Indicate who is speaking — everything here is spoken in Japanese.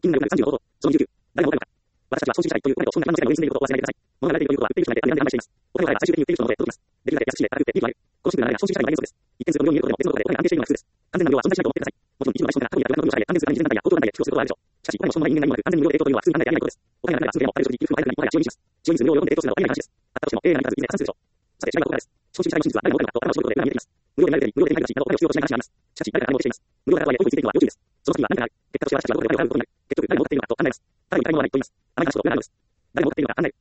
Speaker 1: 金額が35ほど。その29。誰もわかるのか。私たちは招集したいという声と、そんな可能性が上に住んでいることを忘れないでください。物が流れているということは、売っている人まで何でも販売しています。お金を払えば最終的に売っている人の元へ届きます。できるだけ安くして、高く売って利益がある。このシンプルな流れが招集したいのが原則です。一見すると無料に見えることでも、別のところでお金が安定しているのが普通です。完全な無料は存在しないと思ってください。もちろん、一部の買い手が過去にやった過去にやった売買や高騰団体や高騰団体や寄付することはあるでしょう。しかし、お金もその前に人間が言う完全に無料で提供というのは普通に考えてありえないことです。お金がなければ安くでも、ある正直、寄付もある限り、もはや使用にします。使用にする無料を喜んで提供するなどありえない話です。あったとしても、何かず以前加算するでしょう。さて、違いはここからです。招集したいの真実は誰が持っているのかと、頭を絞ることで裏が見えてきます。無料で見られている、無料で展開がし、などお金を必要としない話があります。しかし、誰が金を持っています。無料で払うとはいえ、保護についているのは要注意です。その先には何かがある。結果として私たちはどこでお金を払うことになる。結局、誰が持っているのかと考えます。誰が買い物までと言います。あまり話すと裏があるのです。誰が持っているのか考える。